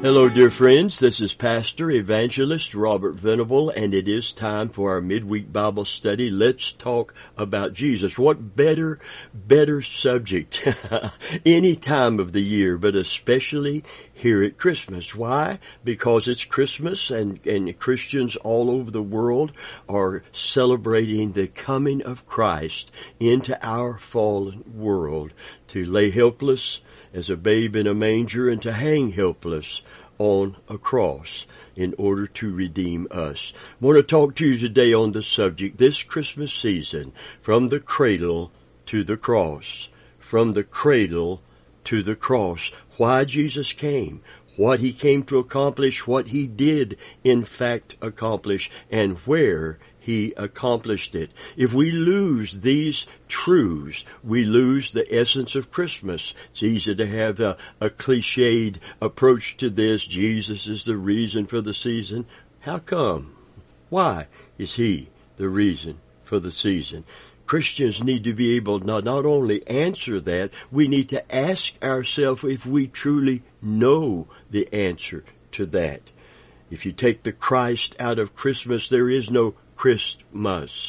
Hello, dear friends. This is Pastor Evangelist Robert Venable, and it is time for our midweek Bible study. Let's talk about Jesus. What better subject any time of the year, but especially here at Christmas. Why? Because it's Christmas, and Christians all over the world are celebrating the coming of Christ into our fallen world to lay helpless as a babe in a manger and to hang helpless on a cross in order to redeem us. I want to talk to you today on the subject, this Christmas season, from the cradle to the cross. From the cradle to the cross. Why Jesus came, what He came to accomplish, what He did in fact accomplish, and where He accomplished it. If we lose these truths, we lose the essence of Christmas. It's easy to have a cliched approach to this. Jesus is the reason for the season. How come? Why is He the reason for the season? Christians need to be able to not only answer that, we need to ask ourselves if we truly know the answer to that. If you take the Christ out of Christmas, there is no Christmas.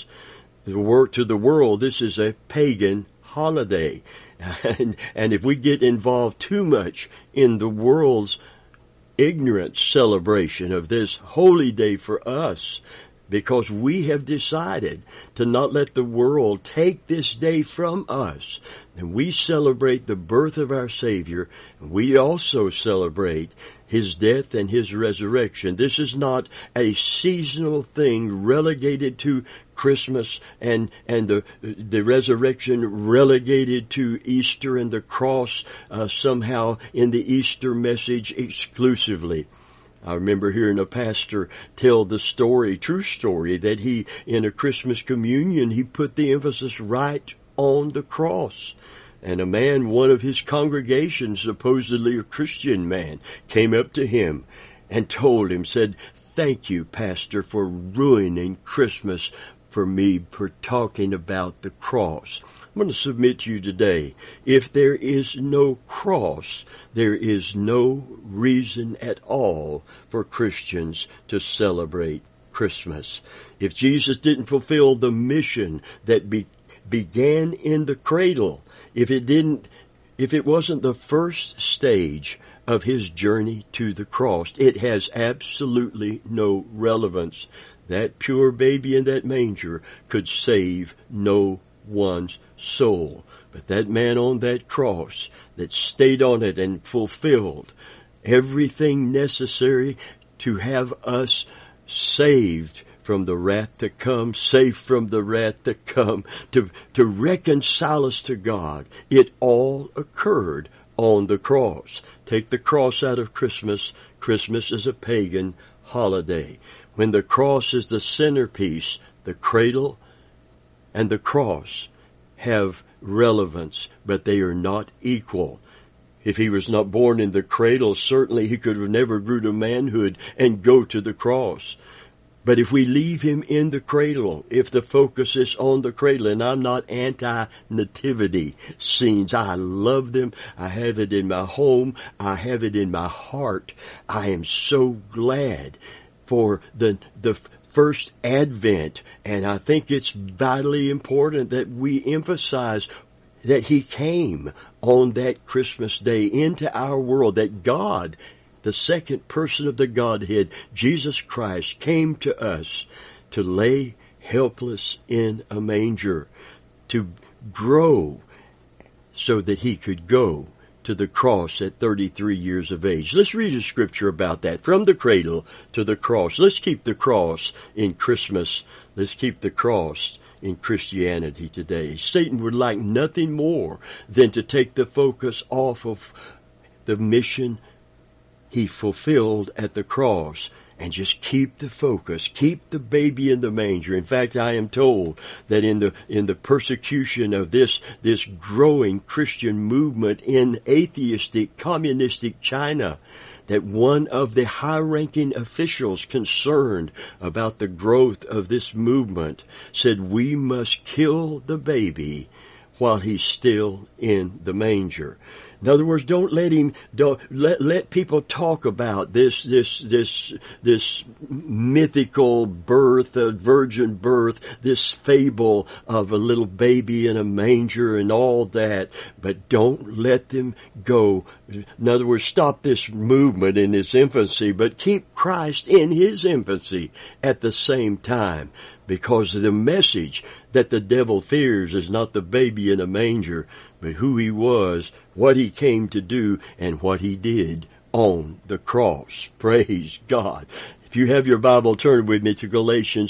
To the world, this is a pagan holiday. And if we get involved too much in the world's ignorant celebration of this holy day for us, because we have decided to not let the world take this day from us, and we celebrate the birth of our Savior, and we also celebrate His death and His resurrection. This is not a seasonal thing relegated to Christmas and the resurrection relegated to Easter and the cross somehow in the Easter message exclusively. I remember hearing a pastor tell the story, true story, that he, in a Christmas communion, he put the emphasis right on the cross. And a man, one of his congregation, supposedly a Christian man, came up to him and told him, said, "Thank you, Pastor, for ruining Christmas for me for talking about the cross." I'm going to submit to you today, if there is no cross, there is no reason at all for Christians to celebrate Christmas. If Jesus didn't fulfill the mission that began in the cradle, if it wasn't the first stage of His journey to the cross, it has absolutely no relevance. That pure baby in that manger could save no one's soul. But that man on that cross that stayed on it and fulfilled everything necessary to have us saved from the wrath to come, safe from the wrath to come, to reconcile us to God, it all occurred on the cross. Take the cross out of Christmas. Christmas is a pagan holiday. When the cross is the centerpiece, the cradle and the cross have relevance, but they are not equal. If He was not born in the cradle, certainly He could have never grew to manhood and go to the cross. But if we leave Him in the cradle, if the focus is on the cradle, and I'm not anti-nativity scenes, I love them. I have it in my home. I have it in my heart. I am so glad for the first Advent, and I think it's vitally important that we emphasize that He came on that Christmas day into our world, that God, the second person of the Godhead, Jesus Christ, came to us to lay helpless in a manger, to grow so that He could go to the cross at 33 years of age. Let's read a scripture about that. From the cradle to the cross. Let's keep the cross in Christmas. Let's keep the cross in Christianity today. Satan would like nothing more than to take the focus off of the mission He fulfilled at the cross and just keep the focus, keep the baby in the manger. In fact, I am told that in the persecution of this growing Christian movement in atheistic, communistic China, that one of the high-ranking officials concerned about the growth of this movement said, "We must kill the baby while he's still in the manger. In other words, don't let people talk about this mythical birth, a virgin birth, this fable of a little baby in a manger and all that, but don't let them go. In other words, stop this movement in its infancy, but keep Christ in his infancy at the same time, because the message that the devil fears is not the baby in a manger, but who he was, what he came to do, and what he did on the cross. Praise God. If you have your Bible, turn with me to Galatians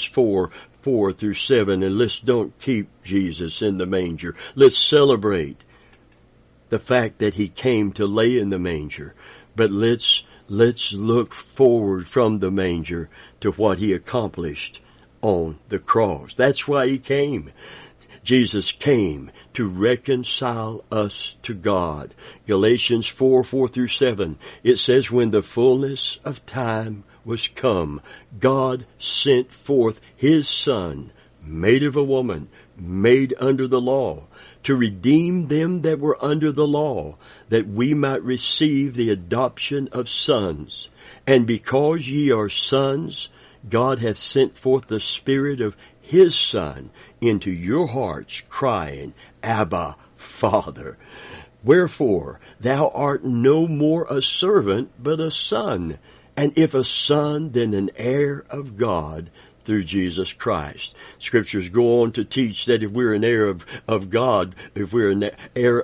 4:4-7, and let's don't keep Jesus in the manger. Let's celebrate the fact that he came to lay in the manger, but let's look forward from the manger to what he accomplished on the cross. That's why he came. Jesus came to reconcile us to God. Galatians 4:4-7. It says, when the fullness of time was come, God sent forth his Son, made of a woman, made under the law, to redeem them that were under the law, that we might receive the adoption of sons. And because ye are sons, God hath sent forth the Spirit of his Son into your hearts, crying, Abba, Father. Wherefore, thou art no more a servant, but a son. And if a son, then an heir of God through Jesus Christ. Scriptures go on to teach that if we're an heir of God, if we're an heir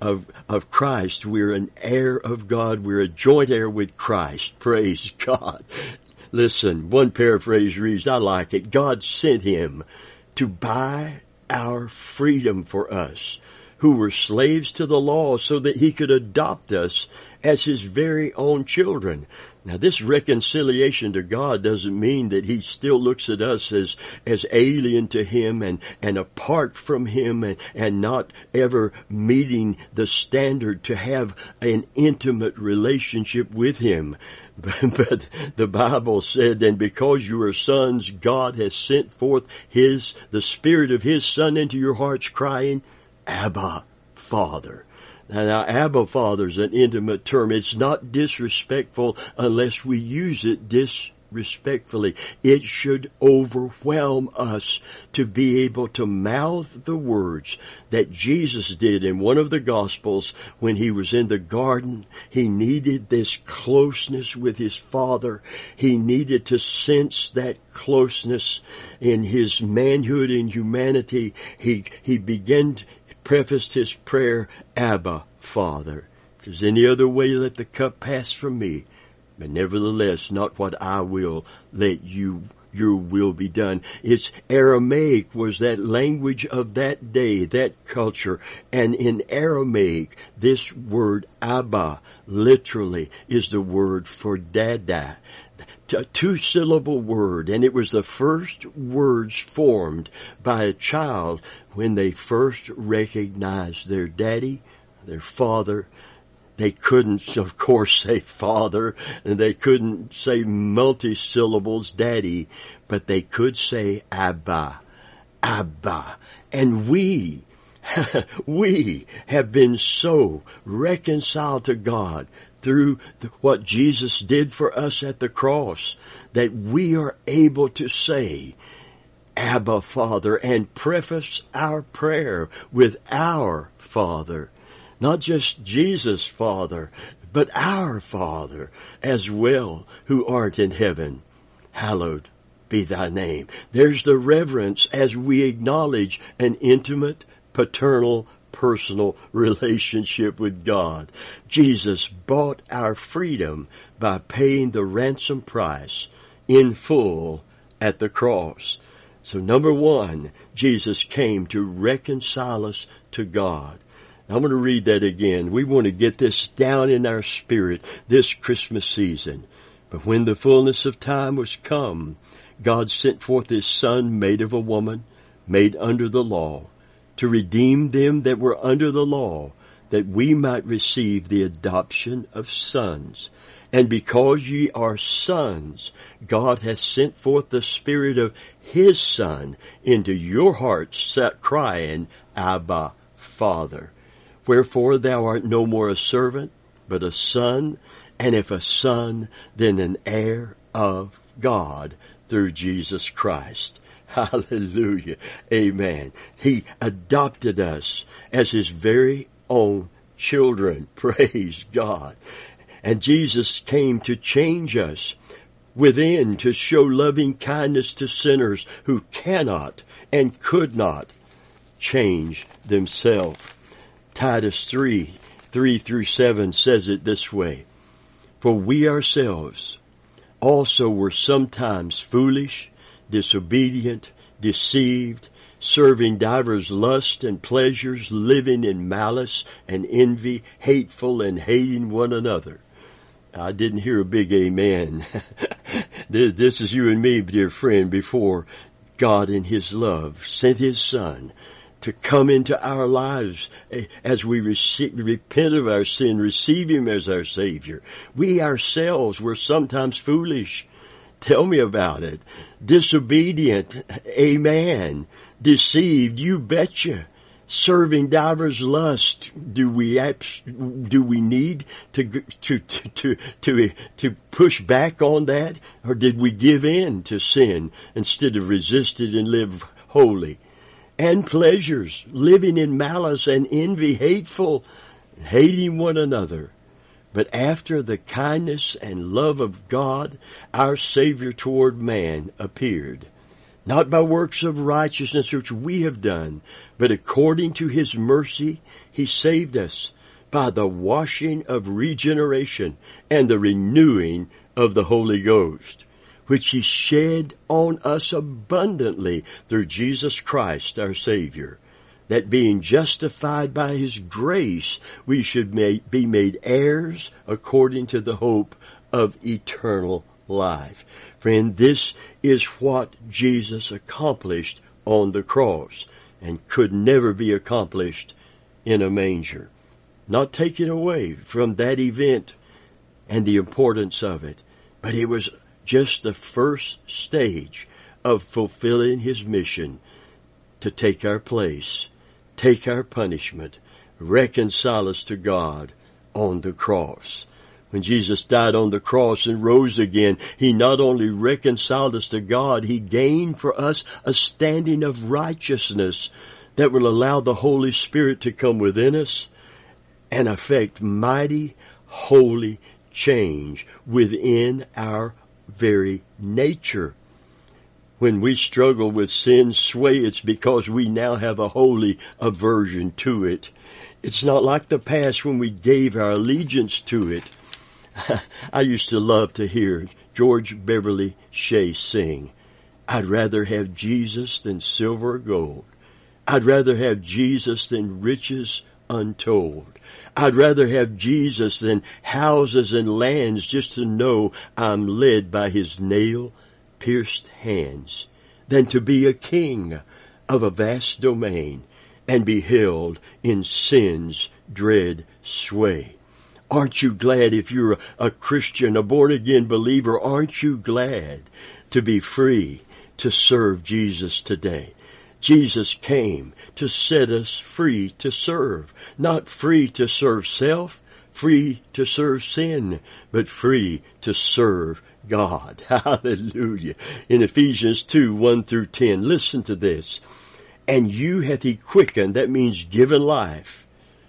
of Christ, we're an heir of God. We're a joint heir with Christ. Praise God. Listen, one paraphrase reads, I like it. God sent him to buy our freedom for us, who were slaves to the law, so that he could adopt us as his very own children. Now, this reconciliation to God doesn't mean that he still looks at us as alien to him and apart from him and not ever meeting the standard to have an intimate relationship with him. But the Bible said, and because you are sons, God has sent forth the Spirit of his Son into your hearts, crying, Abba, Father. Now, Abba, Father is an intimate term. It's not disrespectful unless we use it disrespectfully. It should overwhelm us to be able to mouth the words that Jesus did in one of the Gospels when he was in the garden. He needed this closeness with his Father. He needed to sense that closeness in his manhood and humanity. He prefaced his prayer, Abba, Father. If there's any other way, let the cup pass from me. But nevertheless, not what I will, let your will be done. It's Aramaic was that language of that day, that culture. And in Aramaic, this word Abba literally is the word for Dada. A two-syllable word, and it was the first words formed by a child when they first recognized their daddy, their father. They couldn't, of course, say father, and they couldn't say multi-syllables, daddy, but they could say Abba, Abba. And we have been so reconciled to God through what Jesus did for us at the cross, that we are able to say, Abba, Father, and preface our prayer with our Father. Not just Jesus' Father, but our Father as well, who art in heaven. Hallowed be thy name. There's the reverence as we acknowledge an intimate, paternal, personal relationship with God. Jesus bought our freedom by paying the ransom price in full at the cross. So number one, Jesus came to reconcile us to God. I'm going to read that again. We want to get this down in our spirit this Christmas season. But when the fullness of time was come, God sent forth his Son, made of a woman, made under the law, to redeem them that were under the law, that we might receive the adoption of sons. And because ye are sons, God hath sent forth the Spirit of his Son into your hearts, crying, Abba, Father. Wherefore thou art no more a servant, but a son, and if a son, then an heir of God through Jesus Christ. Hallelujah. Amen. He adopted us as His very own children. Praise God. And Jesus came to change us within, to show loving kindness to sinners who cannot and could not change themselves. Titus 3:3-7 says it this way, For we ourselves also were sometimes foolish, disobedient, deceived, serving divers lusts and pleasures, living in malice and envy, hateful and hating one another. I didn't hear a big amen. This is you and me, dear friend, before God in His love sent His Son to come into our lives as we repent of our sin, receive Him as our Savior. We ourselves were sometimes foolish. Tell me about it. Disobedient, amen. Deceived, you betcha. Serving divers lusts. Do we need to push back on that, or did we give in to sin instead of resist it and live holy? And pleasures, living in malice and envy, hateful, hating one another. But after the kindness and love of God, our Savior toward man appeared, not by works of righteousness which we have done, but according to His mercy He saved us by the washing of regeneration and the renewing of the Holy Ghost, which He shed on us abundantly through Jesus Christ our Savior, that being justified by His grace, we should be made heirs according to the hope of eternal life. Friend, this is what Jesus accomplished on the cross and could never be accomplished in a manger. Not taken away from that event and the importance of it, but it was just the first stage of fulfilling His mission to take our place, take our punishment, reconcile us to God on the cross. When Jesus died on the cross and rose again, He not only reconciled us to God, He gained for us a standing of righteousness that will allow the Holy Spirit to come within us and affect mighty, holy change within our very nature. When we struggle with sin's sway, it's because we now have a holy aversion to it. It's not like the past when we gave our allegiance to it. I used to love to hear George Beverly Shea sing, I'd rather have Jesus than silver or gold. I'd rather have Jesus than riches untold. I'd rather have Jesus than houses and lands, just to know I'm led by His nail-pierced hands, than to be a king of a vast domain and be held in sin's dread sway. Aren't you glad, if you're a Christian, a born-again believer, aren't you glad to be free to serve Jesus today? Jesus came to set us free to serve, not free to serve self, free to serve sin, but free to serve God. Hallelujah. In Ephesians 2:1-10, listen to this. And you hath He quickened, that means given life,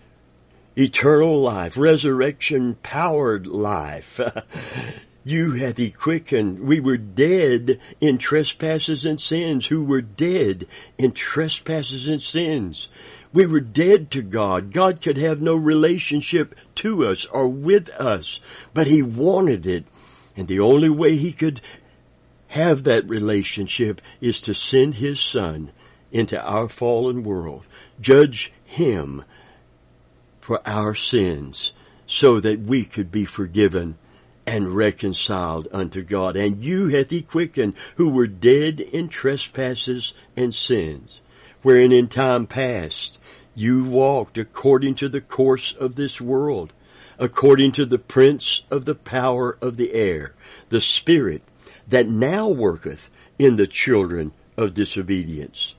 eternal life, resurrection-powered life. You hath He quickened. We were dead in trespasses and sins. Who were dead in trespasses and sins. We were dead to God. God could have no relationship to us or with us, but He wanted it. And the only way He could have that relationship is to send His Son into our fallen world, judge Him for our sins, so that we could be forgiven and reconciled unto God. And you hath He quickened, who were dead in trespasses and sins, wherein in time past you walked according to the course of this world, according to the prince of the power of the air, the spirit that now worketh in the children of disobedience,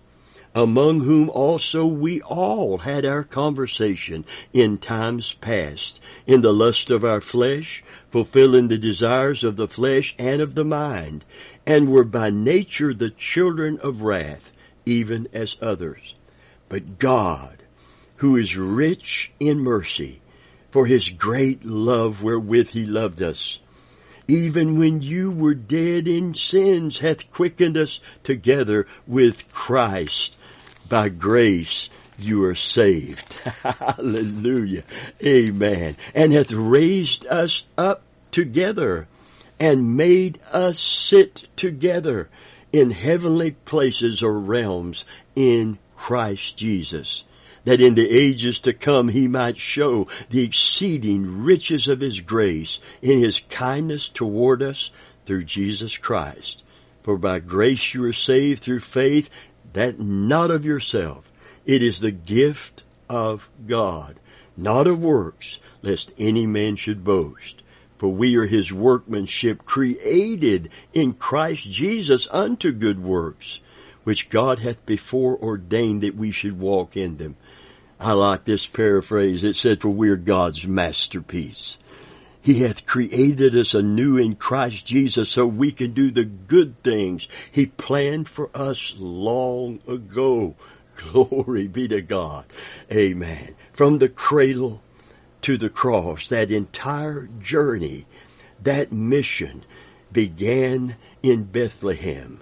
among whom also we all had our conversation in times past, in the lust of our flesh, fulfilling the desires of the flesh and of the mind, and were by nature the children of wrath, even as others. But God, who is rich in mercy, for his great love wherewith he loved us, even when you were dead in sins, hath quickened us together with Christ. By grace you are saved. Hallelujah. Amen. And hath raised us up together and made us sit together in heavenly places or realms in Christ Jesus, that in the ages to come he might show the exceeding riches of his grace in his kindness toward us through Jesus Christ. For by grace you are saved through faith, that not of yourself. It is the gift of God, not of works, lest any man should boast. For we are his workmanship, created in Christ Jesus unto good works, which God hath before ordained that we should walk in them. I like this paraphrase. It said, for we are God's masterpiece. He hath created us anew in Christ Jesus so we can do the good things he planned for us long ago. Glory be to God. Amen. From the cradle to the cross, that entire journey, that mission began in Bethlehem,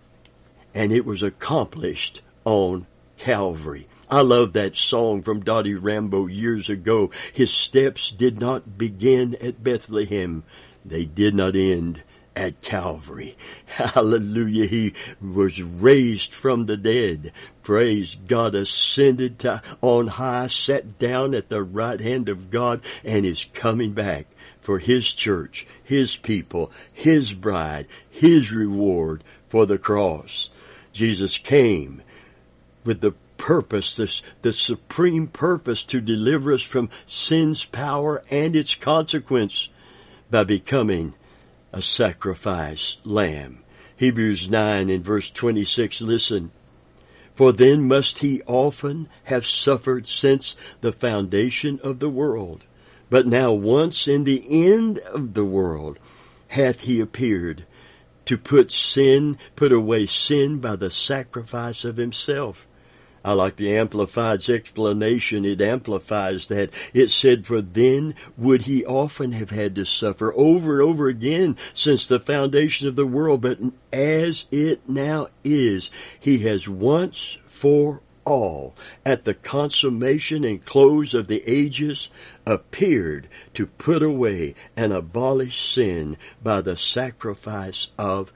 and it was accomplished on Calvary. I love that song from Dottie Rambo years ago. His steps did not begin at Bethlehem. They did not end at Calvary. Hallelujah. He was raised from the dead. Praise God. Ascended on high, sat down at the right hand of God, and is coming back for his church, his people, his bride, his reward for the cross. Jesus came with the purpose, the supreme purpose to deliver us from sin's power and its consequence by becoming a sacrifice lamb. Hebrews 9 and verse 26, listen. For then must he often have suffered since the foundation of the world. But now once in the end of the world hath he appeared to put away sin by the sacrifice of himself. I like the Amplified's explanation. It amplifies that. It said, for then would he often have had to suffer over and over again since the foundation of the world. But as it now is, he has once for all, at the consummation and close of the ages, appeared to put away and abolish sin by the sacrifice of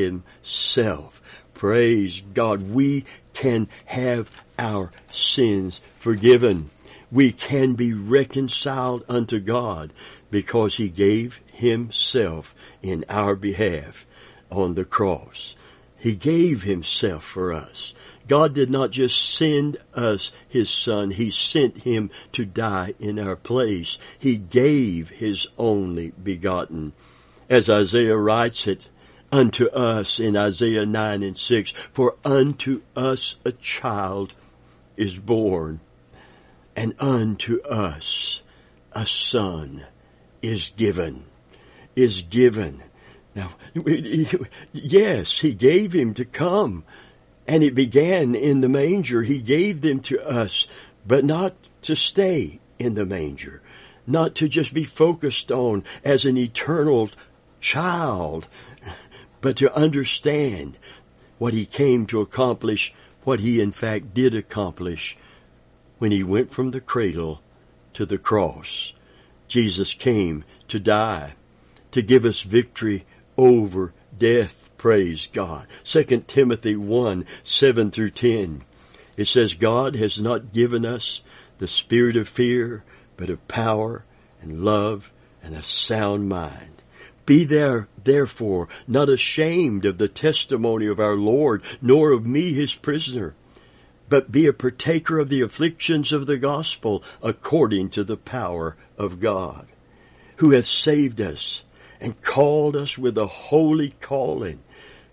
himself. Praise God. We can have our sins forgiven. We can be reconciled unto God because he gave himself in our behalf on the cross. He gave himself for us. God did not just send us his son. He sent him to die in our place. He gave his only begotten. As Isaiah writes it, unto us in Isaiah 9 and 6, for unto us a child is born, and unto us a son is given. Now, yes, he gave him to come, and it began in the manger. He gave them to us, but not to stay in the manger, not to just be focused on as an eternal child, but to understand what he came to accomplish, what he in fact did accomplish when he went from the cradle to the cross. Jesus came to die, to give us victory over death. Praise God. 2 Timothy 1, 7 through 10. It says, God has not given us the spirit of fear, but of power and love and a sound mind. Be therefore not ashamed of the testimony of our Lord, nor of me his prisoner, but be a partaker of the afflictions of the gospel according to the power of God, who hath saved us and called us with a holy calling.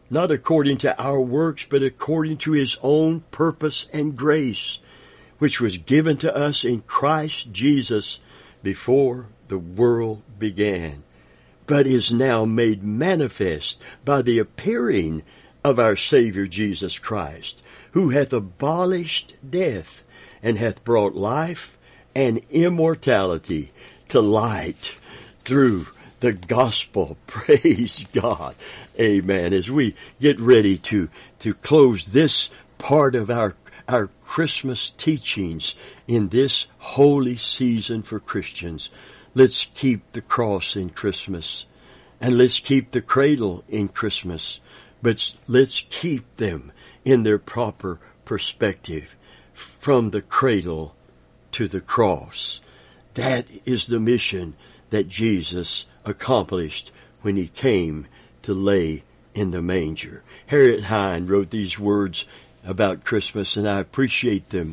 not according to our works, but according to his own purpose and grace, which was given to us in Christ Jesus before the world began, but is now made manifest by the appearing of our Savior Jesus Christ, who hath abolished death, and hath brought life and immortality to light through the gospel. Praise God. Amen. As we get ready to close this part of our Christmas teachings in this holy season for Christians, let's keep the cross in Christmas, and let's keep the cradle in Christmas, but let's keep them in their proper perspective, from the cradle to the cross. That is the mission that Jesus accomplished when he came to lay in the manger. Harriet Hine wrote these words about Christmas, and I appreciate them.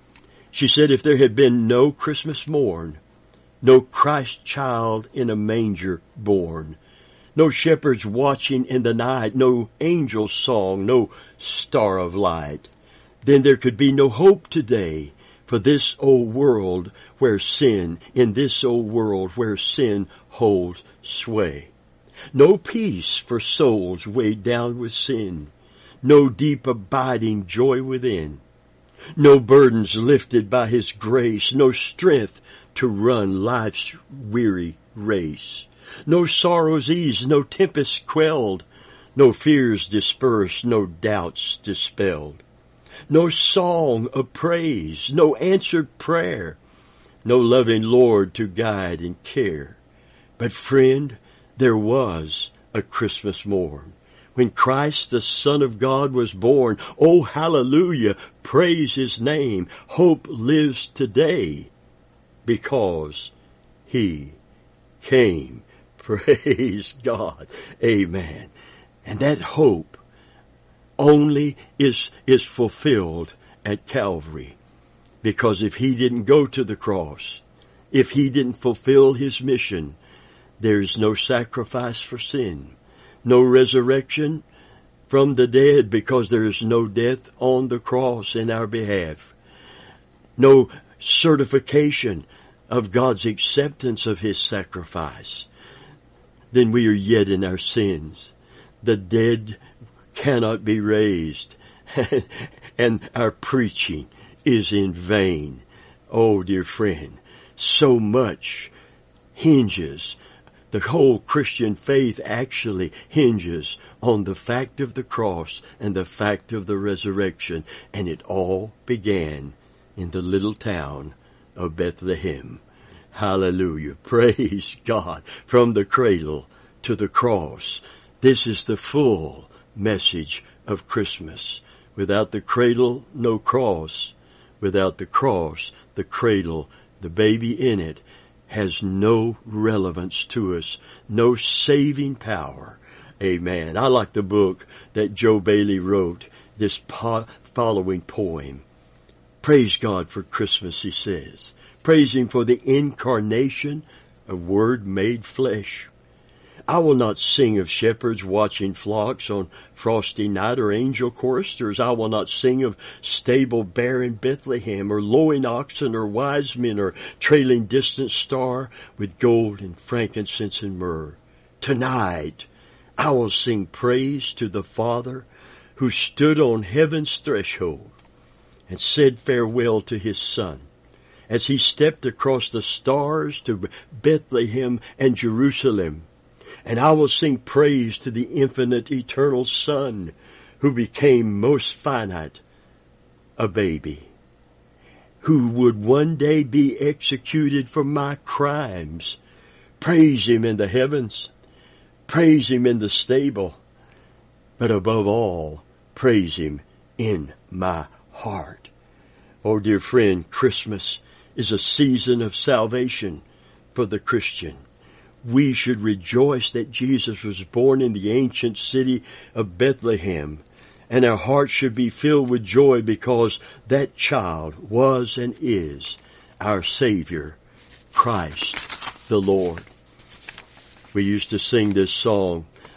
She said, if there had been no Christmas morn, no Christ child in a manger born, no shepherds watching in the night, no angel song, no star of light, then there could be no hope today for this old world where sin, in this old world where sin holds sway. No peace for souls weighed down with sin, no deep abiding joy within, no burdens lifted by his grace, no strength to run life's weary race, no sorrows eased, no tempests quelled, no fears dispersed, no doubts dispelled, no song of praise, no answered prayer, no loving Lord to guide and care. But friend, there was a Christmas morn when Christ the Son of God was born. Oh, hallelujah, praise his name. Hope lives today because he came. Praise God. Amen. And that hope only is fulfilled at Calvary. Because if he didn't go to the cross, if he didn't fulfill his mission, there is no sacrifice for sin, no resurrection from the dead, because there is no death on the cross in our behalf, no certification of God's acceptance of his sacrifice, then we are yet in our sins. The dead cannot be raised, and our preaching is in vain. Oh, dear friend, so much hinges, the whole Christian faith actually hinges on the fact of the cross and the fact of the resurrection. And it all began in the little town of Bethlehem. Hallelujah. Praise God. From the cradle to the cross. This is the full message of Christmas. Without the cradle, no cross. Without the cross, the cradle, the baby in it, has no relevance to us, no saving power. Amen. I like the book that Joe Bailey wrote, this following poem. Praise God for Christmas, he says. Praise him for the incarnation of Word made flesh. I will not sing of shepherds watching flocks on frosty night, or angel choristers. I will not sing of stable bear in Bethlehem, or lowing oxen, or wise men, or trailing distant star with gold and frankincense and myrrh. Tonight I will sing praise to the Father who stood on heaven's threshold and said farewell to his Son as he stepped across the stars to Bethlehem and Jerusalem. And I will sing praise to the infinite eternal Son who became most finite, a baby, who would one day be executed for my crimes. Praise him in the heavens. Praise him in the stable. But above all, praise him in my heart. Oh, dear friend, Christmas is a season of salvation for the Christian. We should rejoice that Jesus was born in the ancient city of Bethlehem, and our hearts should be filled with joy because that child was and is our Savior, Christ the Lord. We used to sing this song,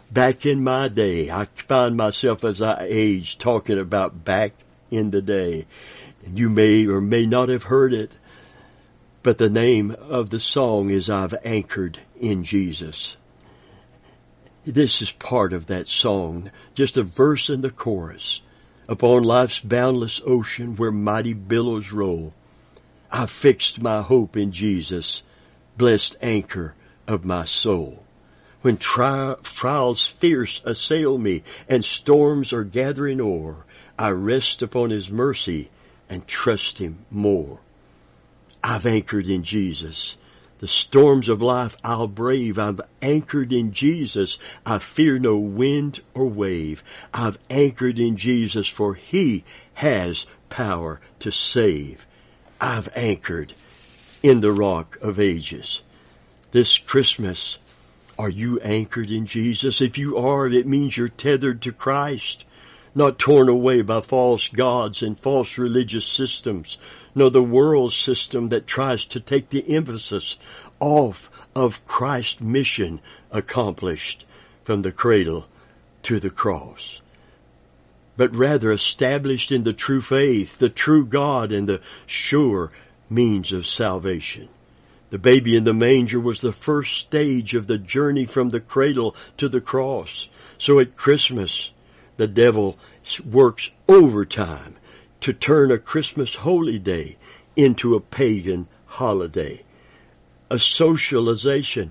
Back in my day, I find myself as I age talking about back in the day. And you may or may not have heard it, but the name of the song is I've Anchored in Jesus. This is part of that song, just a verse in the chorus. Upon life's boundless ocean where mighty billows roll, I've fixed my hope in Jesus, blessed anchor of my soul. When trials fierce assail me and storms are gathering o'er, I rest upon His mercy and trust Him more. I've anchored in Jesus. The storms of life I'll brave. I've anchored in Jesus. I fear no wind or wave. I've anchored in Jesus, for He has power to save. I've anchored in the Rock of Ages. This Christmas, are you anchored in Jesus? If you are, it means you're tethered to Christ, not torn away by false gods and false religious systems, nor the world system that tries to take the emphasis off of Christ's mission accomplished from the cradle to the cross, but rather established in the true faith, the true God, and the sure means of salvation. The baby in the manger was the first stage of the journey from the cradle to the cross. So at Christmas, the devil works overtime to turn a Christmas holy day into a pagan holiday. A socialization,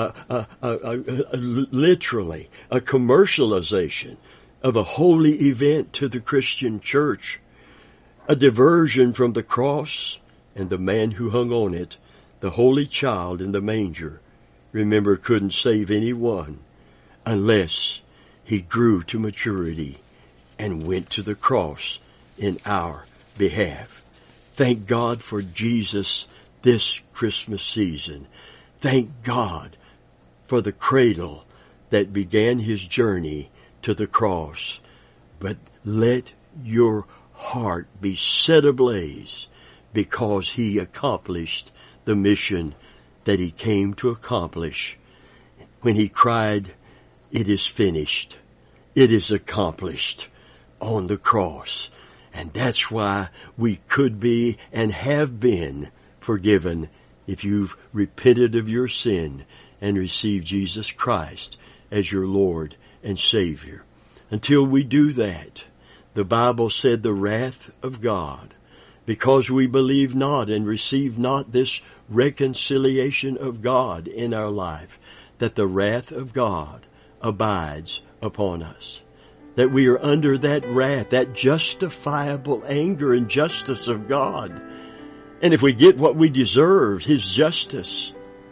literally a commercialization of a holy event to the Christian church. A diversion from the cross and the man who hung on it. The holy child in the manger, remember, couldn't save anyone unless he grew to maturity and went to the cross in our behalf. Thank God for Jesus this Christmas season. Thank God for the cradle that began His journey to the cross. But let your heart be set ablaze because He accomplished the mission that He came to accomplish when He cried, "It is finished. It is accomplished," on the cross. And that's why we could be and have been forgiven if you've repented of your sin and received Jesus Christ as your Lord and Savior. Until we do that, the Bible said the wrath of God, because we believe not and receive not this reconciliation of God in our life, that the wrath of God abides upon us. That we are under that wrath, that justifiable anger and justice of God. And if we get what we deserve, His justice,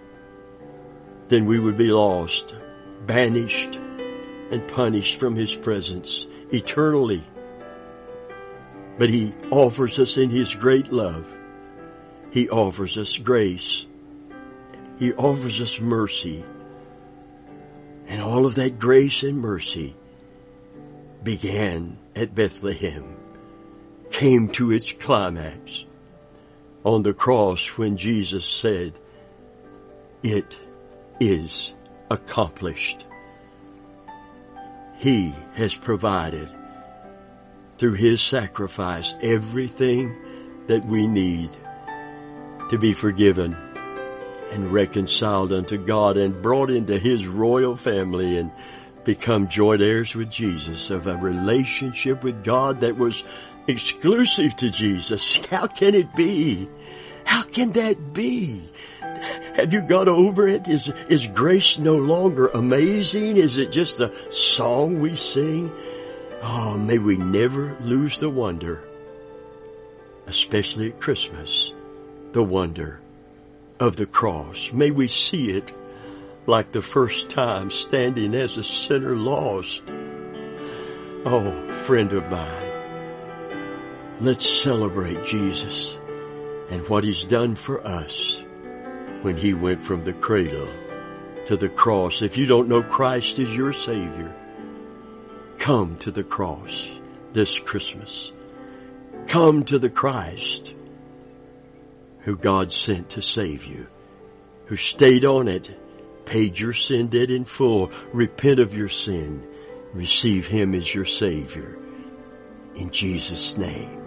then we would be lost, banished, and punished from His presence eternally. But He offers us in His great love. He offers us grace. He offers us mercy. And all of that grace and mercy began at Bethlehem, came to its climax on the cross when Jesus said, "It is accomplished." He has provided through His sacrifice everything that we need to be forgiven and reconciled unto God and brought into His royal family and become joint heirs with Jesus of a relationship with God that was exclusive to Jesus. How can it be? How can that be? Have you got over it? Is grace no longer amazing? Is it just a song we sing? Oh, may we never lose the wonder, especially at Christmas, the wonder of the cross. May we see it like the first time standing as a sinner lost. Oh, friend of mine, let's celebrate Jesus and what He's done for us when He went from the cradle to the cross. If you don't know Christ as your Savior, come to the cross this Christmas. Come to the Christ who God sent to save you, who stayed on it paid your sin debt in full. Repent of your sin. Receive Him as your Savior. In Jesus' name.